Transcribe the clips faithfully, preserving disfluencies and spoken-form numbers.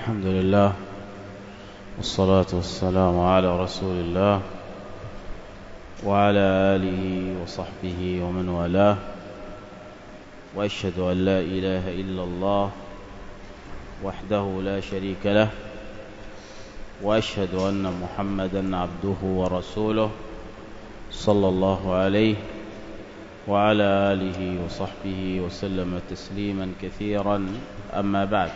الحمد لله والصلاة والسلام على رسول الله وعلى آله وصحبه ومن والاه، وأشهد أن لا إله إلا الله وحده لا شريك له، وأشهد أن محمدًا عبده ورسوله صلى الله عليه وعلى آله وصحبه وسلم تسليمًا كثيرًا. أما بعد،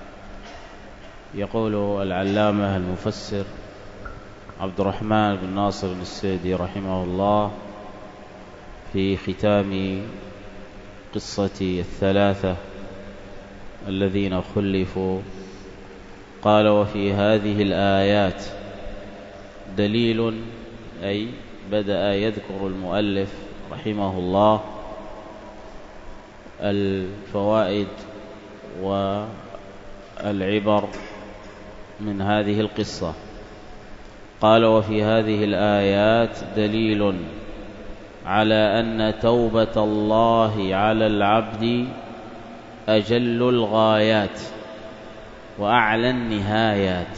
يقول العلامة المفسر عبد الرحمن بن ناصر السعدي رحمه الله في ختام قصة الثلاثة الذين خلفوا، قال: وفي هذه الآيات دليل، أي بدأ يذكر المؤلف رحمه الله الفوائد والعبر من هذه القصة. قال: وفي هذه الآيات دليل على أن توبة الله على العبد أجل الغايات وأعلى النهايات.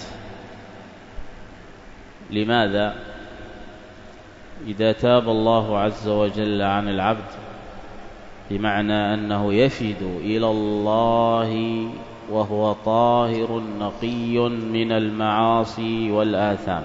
لماذا؟ إذا تاب الله عز وجل عن العبد بمعنى أنه يفد إلى الله وهو طاهر نقي من المعاصي والآثام،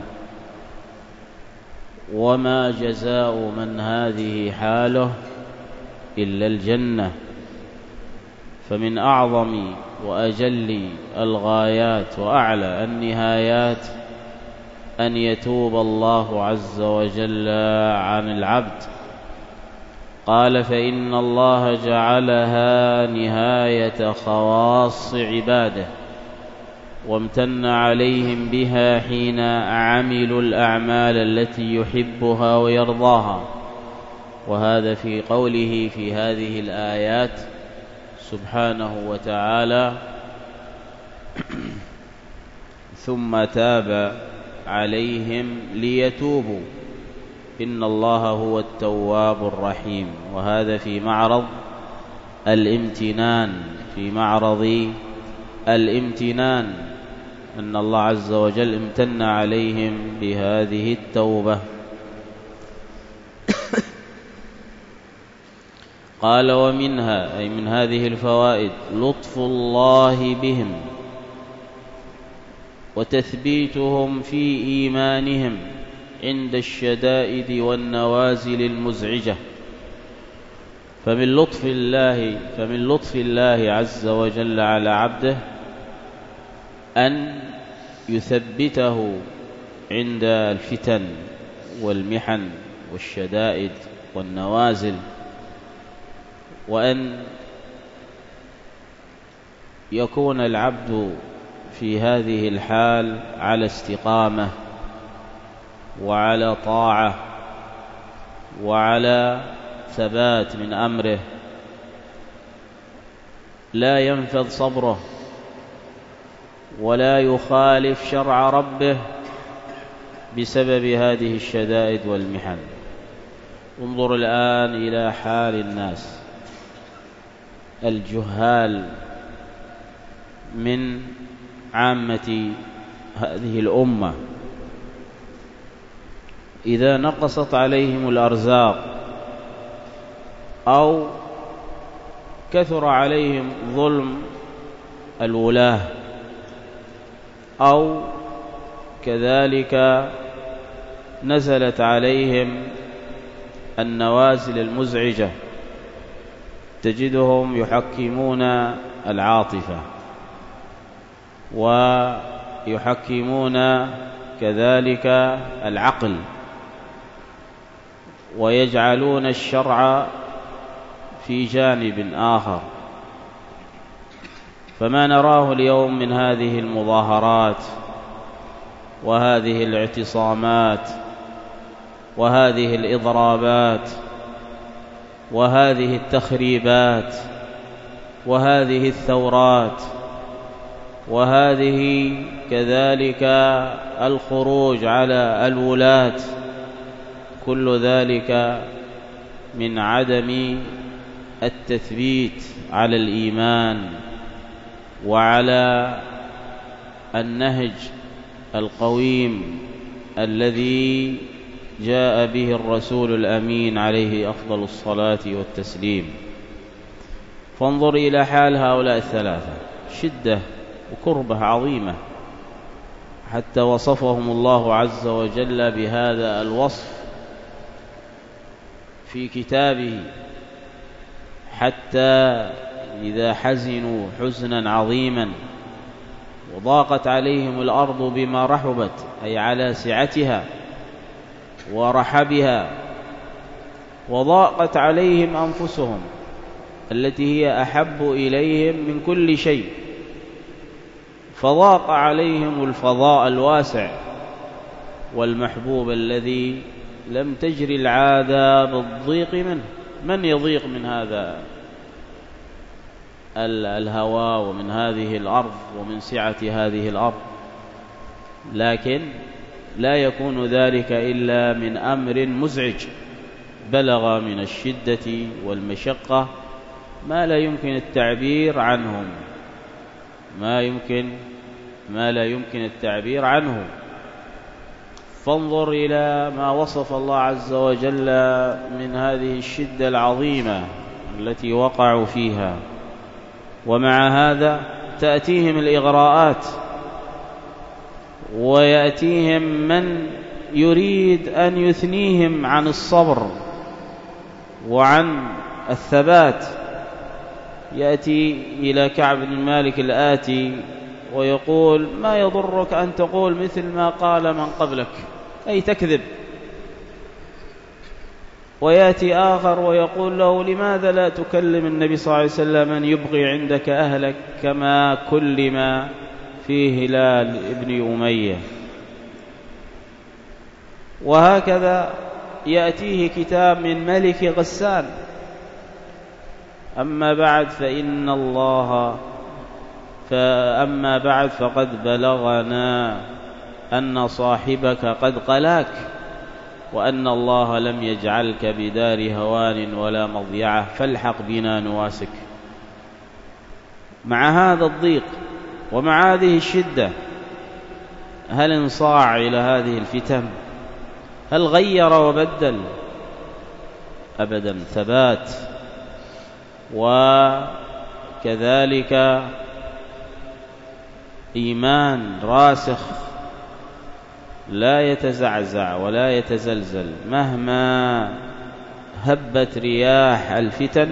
وما جزاء من هذه حاله إلا الجنة. فمن أعظم وأجل الغايات وأعلى النهايات أن يتوب الله عز وجل عن العبد. قال: فإن الله جعلها نهاية خواص عباده، وامتن عليهم بها حين عملوا الأعمال التي يحبها ويرضاها. وهذا في قوله في هذه الآيات سبحانه وتعالى: ثم تاب عليهم ليتوبوا إن الله هو التواب الرحيم. وهذا في معرض الامتنان، في معرض الامتنان أن الله عز وجل امتن عليهم بهذه التوبة. قال: ومنها، أي من هذه الفوائد، لطف الله بهم وتثبيتهم في إيمانهم عند الشدائد والنوازل المزعجة. فمن لطف الله فمن لطف الله عز وجل على عبده أن يثبته عند الفتن والمحن والشدائد والنوازل، وأن يكون العبد في هذه الحال على استقامة وعلى طاعة وعلى ثبات من أمره، لا ينفذ صبره ولا يخالف شرع ربه بسبب هذه الشدائد والمحن. انظر الآن إلى حال الناس الجهال من عامة هذه الأمة، إذا نقصت عليهم الأرزاق أو كثر عليهم ظلم الولاة أو كذلك نزلت عليهم النوازل المزعجة، تجدهم يحكمون العاطفة ويحكمون كذلك العقل، ويجعلون الشرع في جانب آخر. فما نراه اليوم من هذه المظاهرات وهذه الاعتصامات وهذه الإضرابات وهذه التخريبات وهذه الثورات وهذه كذلك الخروج على الولاة، كل ذلك من عدم التثبيت على الإيمان وعلى النهج القويم الذي جاء به الرسول الأمين عليه أفضل الصلاة والتسليم. فانظر إلى حال هؤلاء الثلاثة، شدة وكربة عظيمة، حتى وصفهم الله عز وجل بهذا الوصف في كتابه، حتى إذا حزنوا حزنا عظيما وضاقت عليهم الأرض بما رحبت، أي على سعتها ورحبها، وضاقت عليهم أنفسهم التي هي أحب إليهم من كل شيء، فضاق عليهم الفضاء الواسع والمحبوب الذي لم تجري العادة بالضيق منه. من يضيق من هذا الهواء ومن هذه الأرض ومن سعة هذه الأرض؟ لكن لا يكون ذلك إلا من أمر مزعج بلغ من الشدة والمشقة ما لا يمكن التعبير عنهم، ما يمكن ما لا يمكن التعبير عنه. فانظر إلى ما وصف الله عز وجل من هذه الشدة العظيمة التي وقعوا فيها، ومع هذا تأتيهم الإغراءات، ويأتيهم من يريد أن يثنيهم عن الصبر وعن الثبات. يأتي إلى كعب بن مالك الآتي ويقول: ما يضرك أن تقول مثل ما قال من قبلك، أي تكذب. ويأتي آخر ويقول له: لماذا لا تكلم النبي صلى الله عليه وسلم أن يبقي عندك أهلك كما كلم في هلال ابن أمية؟ وهكذا يأتيه كتاب من ملك غسان: أما بعد فإن الله فأما بعد فقد بلغنا أن صاحبك قد قلاك، وأن الله لم يجعلك بدار هوان ولا مضيعة، فالحق بنا نواسك. مع هذا الضيق ومع هذه الشدة هل انصاع إلى هذه الفتن؟ هل غير وبدل؟ أبدا، ثبات، وكذلك إيمان راسخ لا يتزعزع ولا يتزلزل مهما هبت رياح الفتن،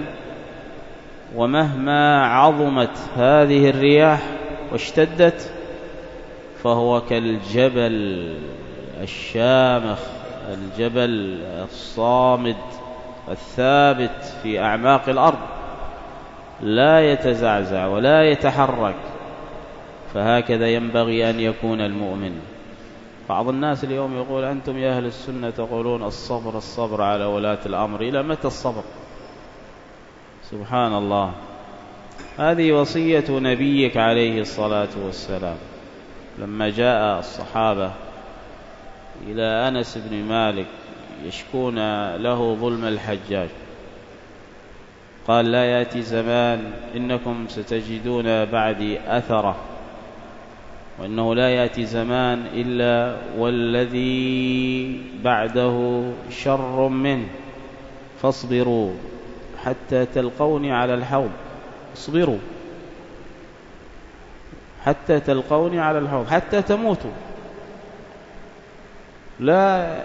ومهما عظمت هذه الرياح واشتدت، فهو كالجبل الشامخ، الجبل الصامد الثابت في أعماق الأرض، لا يتزعزع ولا يتحرك. فهكذا ينبغي أن يكون المؤمن. بعض الناس اليوم يقول: أنتم يا أهل السنة تقولون الصبر الصبر على ولاة الأمر، إلى متى الصبر؟ سبحان الله، هذه وصية نبيك عليه الصلاة والسلام. لما جاء الصحابة إلى أنس بن مالك يشكون له ظلم الحجاج، قال: لا يأتي زمان إنكم ستجدون بعدي أثرة، وإنه لا يأتي زمان إلا والذي بعده شر منه، فاصبروا حتى تلقوني على الحوض. اصبروا حتى تلقوني على الحوض، حتى تموتوا. لا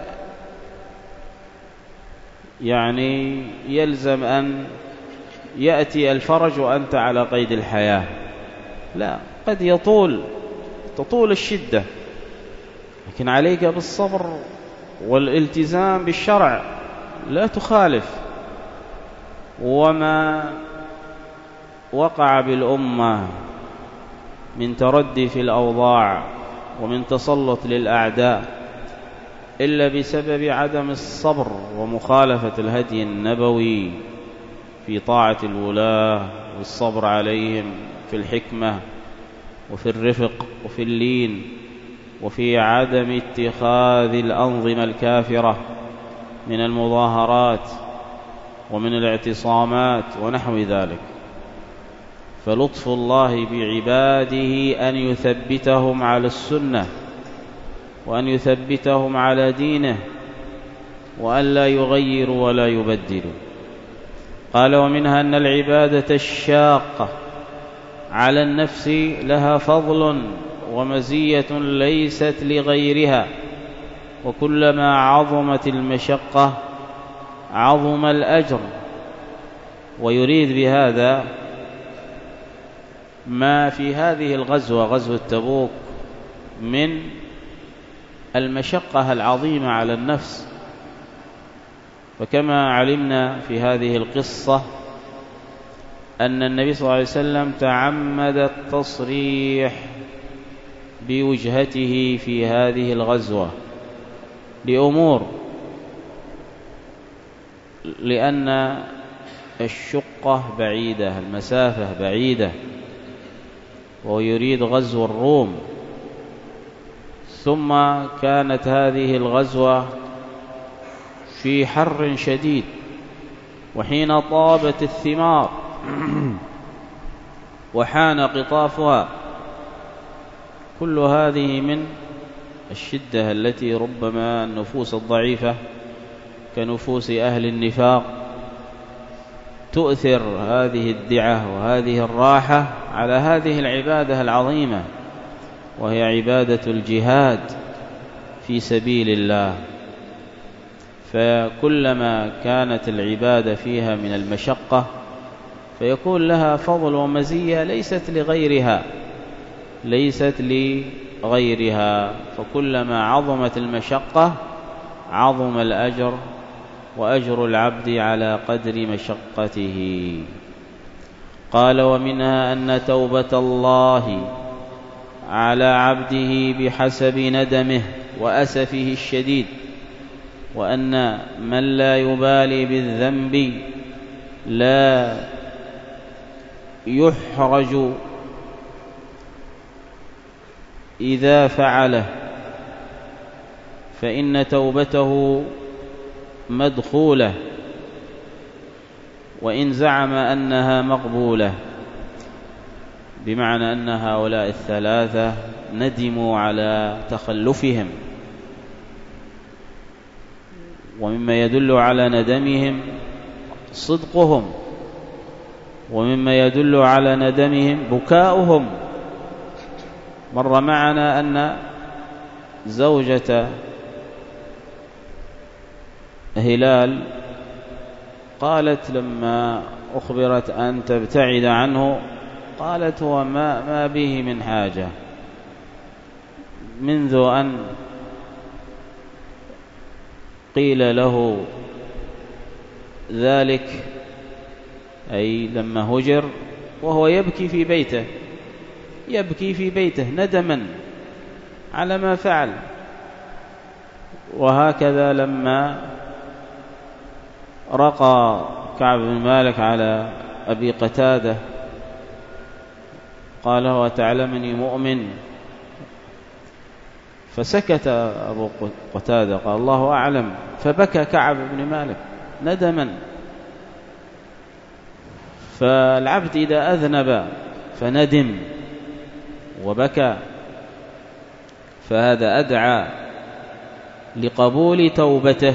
يعني يلزم أن يأتي الفرج وأنت على قيد الحياة، لا، قد يطول تطول الشدة، لكن عليك بالصبر والالتزام بالشرع، لا تخالف. وما وقع بالأمة من تردي في الأوضاع ومن تسلط للأعداء إلا بسبب عدم الصبر ومخالفة الهدي النبوي في طاعة الولاة والصبر عليهم في الحكمة وفي الرفق وفي اللين وفي عدم اتخاذ الأنظمة الكافرة من المظاهرات ومن الاعتصامات ونحو ذلك. فلطف الله بعباده أن يثبتهم على السنة وأن يثبتهم على دينه وأن لا يغيروا ولا يبدلوا. قال ومنها أن العبادة الشاقة على النفس لها فضل ومزية ليست لغيرها، وكلما عظمت المشقة عظم الأجر. ويريد بهذا ما في هذه الغزوة، غزوة تبوك، من المشقة العظيمة على النفس. فكما علمنا في هذه القصة أن النبي صلى الله عليه وسلم تعمد التصريح بوجهته في هذه الغزوة لأمور، لأن الشقة بعيدة، المسافة بعيدة، ويريد غزو الروم. ثم كانت هذه الغزوة في حر شديد، وحين طابت الثمار وحان قطافها، كل هذه من الشدة التي ربما النفوس الضعيفة كنفوس أهل النفاق تؤثر هذه الدعة وهذه الراحة على هذه العبادة العظيمة، وهي عبادة الجهاد في سبيل الله. فكلما كانت العبادة فيها من المشقة فيكون لها فضل ومزية ليست لغيرها ليست لغيرها فكلما عظمت المشقة عظم الأجر، وأجر العبد على قدر مشقته. قال ومنها أن توبة الله على عبده بحسب ندمه وأسفه الشديد، وأن من لا يبالي بالذنب لا يحرج إذا فعله، فإن توبته مدخولة وإن زعم أنها مقبولة، بمعنى أن هؤلاء الثلاثة ندموا على تخلفهم. ومما يدل على ندمهم صدقهم، ومما يدل على ندمهم بكاؤهم. مر معنا أن زوجة هلال قالت لما أخبرت أن تبتعد عنه، قالت هو ما, ما به من حاجة، منذ أن قيل له ذلك، أي لما هجر وهو يبكي في بيته يبكي في بيته ندما على ما فعل. وهكذا لما رقى كعب بن مالك على أبي قتادة قال هو تعلمني مؤمن، فسكت أبو قتادة قال الله أعلم، فبكى كعب بن مالك ندما. فالعبد إذا أذنب فندم وبكى فهذا أدعى لقبول توبته.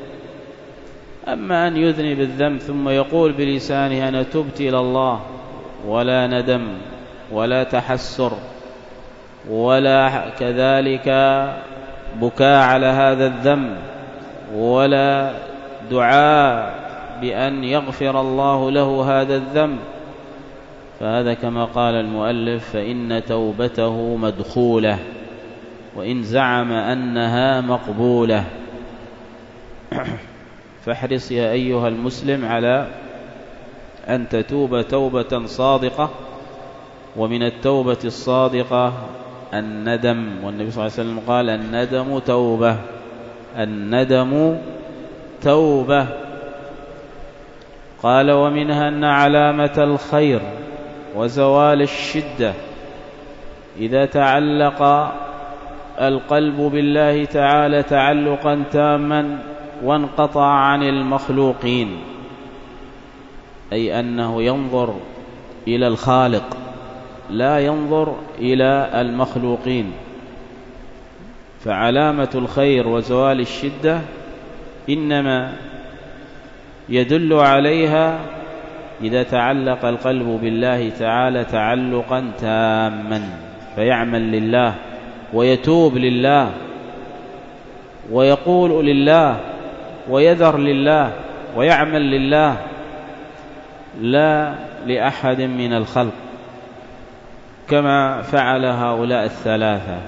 أما أن يذنب الذنب ثم يقول بلسانه أنا تبت إلى الله، ولا ندم ولا تحسر ولا كذلك بكاء على هذا الذنب ولا دعاء بأن يغفر الله له هذا الذنب، فهذا كما قال المؤلف فإن توبته مدخولة وإن زعم أنها مقبولة. فاحرص يا أيها المسلم على أن تتوب توبة صادقة، ومن التوبة الصادقة الندم، والنبي صلى الله عليه وسلم قال الندم توبة الندم توبة. قال ومنها أن علامة الخير وزوال الشدة إذا تعلق القلب بالله تعالى تعلقا تاما وانقطع عن المخلوقين، أي أنه ينظر إلى الخالق، لا ينظر إلى المخلوقين. فعلامة الخير وزوال الشدة إنما يدل عليها إذا تعلق القلب بالله تعالى تعلقا تاما، فيعمل لله ويتوب لله ويقول لله ويذر لله ويعمل لله لا لأحد من الخلق، كما فعل هؤلاء الثلاثة.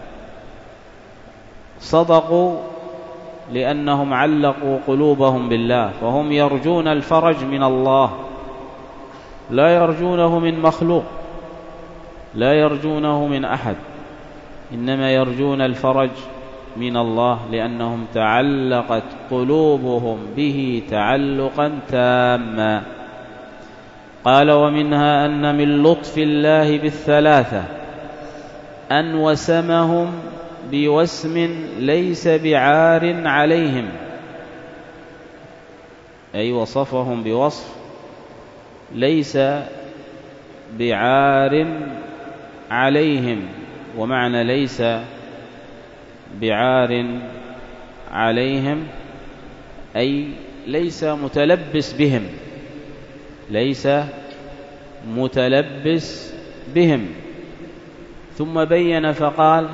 صدقوا لأنهم علقوا قلوبهم بالله، فهم يرجون الفرج من الله، لا يرجونه من مخلوق، لا يرجونه من أحد، إنما يرجون الفرج من الله، لأنهم تعلقت قلوبهم به تعلقا تاما. قال: ومنها أن من لطف الله بالثلاثة أن وسمهم بوسم ليس بعار عليهم، أي وصفهم بوصف ليس بعار عليهم. ومعنى ليس بعار عليهم أي ليس متلبس بهم، ليس متلبس بهم. ثم بين فقال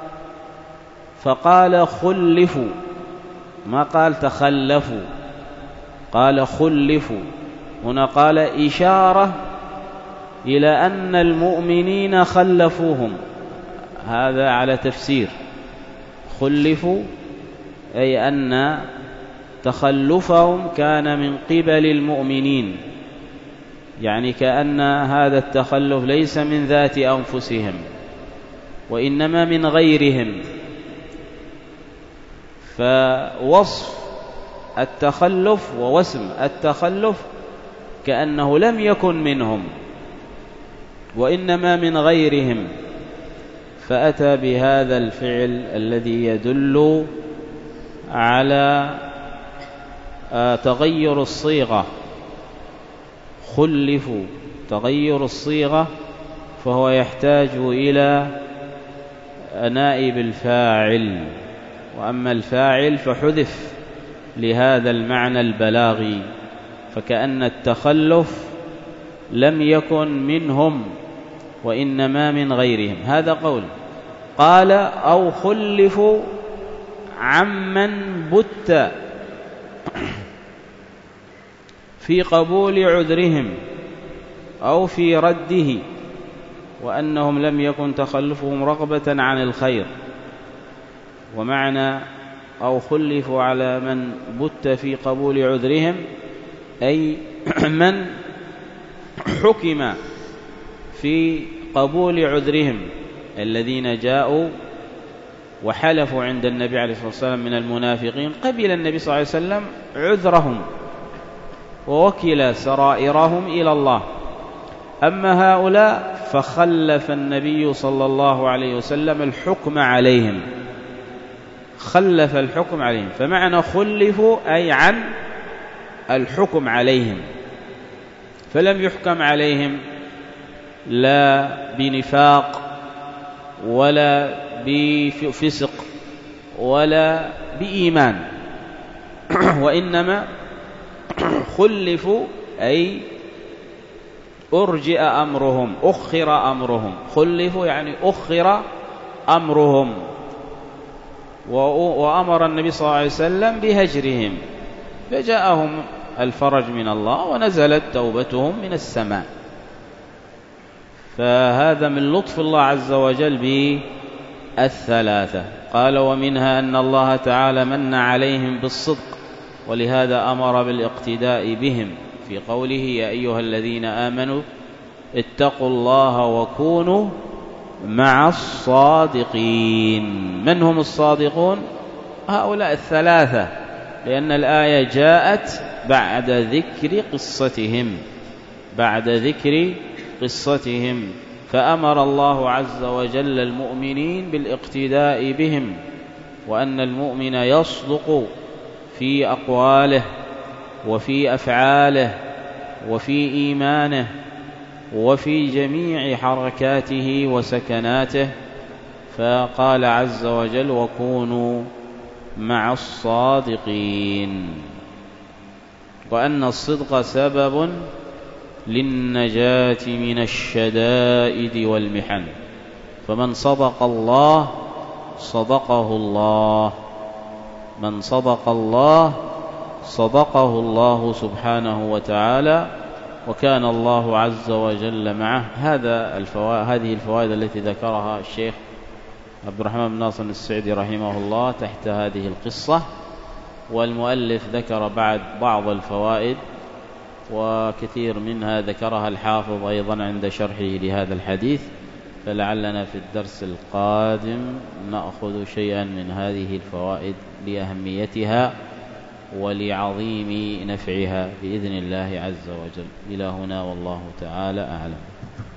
فقال خلفوا، ما قال تخلفوا، قال خلفوا. هنا قال إشارة إلى أن المؤمنين خلفوهم، هذا على تفسير. خلفوا أي أن تخلفهم كان من قبل المؤمنين، يعني كأن هذا التخلف ليس من ذات أنفسهم وإنما من غيرهم. فوصف التخلف ووسم التخلف كأنه لم يكن منهم وإنما من غيرهم، فأتى بهذا الفعل الذي يدل على تغير الصيغة. خلفوا تغير الصيغة، فهو يحتاج إلى نائب الفاعل، وأما الفاعل فحذف لهذا المعنى البلاغي، فكأن التخلف لم يكن منهم وإنما من غيرهم. هذا قول. قال: أو خلفوا عمن بت في قبول عذرهم أو في رده، وأنهم لم يكن تخلفهم رغبة عن الخير. ومعنى أو خلفوا على من بت في قبول عذرهم أي من حكم في قبول عذرهم، الذين جاءوا وحلفوا عند النبي عليه الصلاة والسلام من المنافقين، قبل النبي صلى الله عليه وسلم عذرهم ووكل سرائرهم إلى الله. أما هؤلاء فخلف النبي صلى الله عليه وسلم الحكم عليهم، خلف الحكم عليهم. فمعنى خلفوا أي عن الحكم عليهم، فلم يحكم عليهم لا بنفاق ولا بفسق ولا بإيمان، وإنما خلفوا أي أرجئ أمرهم، أخر أمرهم. خلفوا يعني أخر أمرهم، وأمر النبي صلى الله عليه وسلم بهجرهم، فجاءهم الفرج من الله ونزلت توبتهم من السماء. فهذا من لطف الله عز وجل بالثلاثة. قال: ومنها أن الله تعالى من عليهم بالصدق، ولهذا أمر بالاقتداء بهم في قوله: يا أيها الذين آمنوا اتقوا الله وكونوا مع الصادقين. من هم الصادقون؟ هؤلاء الثلاثة، لأن الآية جاءت بعد ذكر قصتهم، بعد ذكر قصتهم فأمر الله عز وجل المؤمنين بالاقتداء بهم، وأن المؤمن يصدق في أقواله وفي أفعاله وفي إيمانه، وفي جميع حركاته وسكناته. فقال عز وجل: وكونوا مع الصادقين، وأن الصدق سبب للنجاة من الشدائد والمحن، فمن صدق الله صدقه الله، من صدق الله صدقه الله سبحانه وتعالى، وكان الله عز وجل معه. هذا الفوائد هذه الفوائد التي ذكرها الشيخ عبد الرحمن بن ناصر السعدي رحمه الله تحت هذه القصة، والمؤلف ذكر بعد بعض الفوائد، وكثير منها ذكرها الحافظ أيضا عند شرحه لهذا الحديث، فلعلنا في الدرس القادم نأخذ شيئا من هذه الفوائد لأهميتها ولعظيم نفعها بإذن الله عز وجل. إلى هنا والله تعالى أعلم.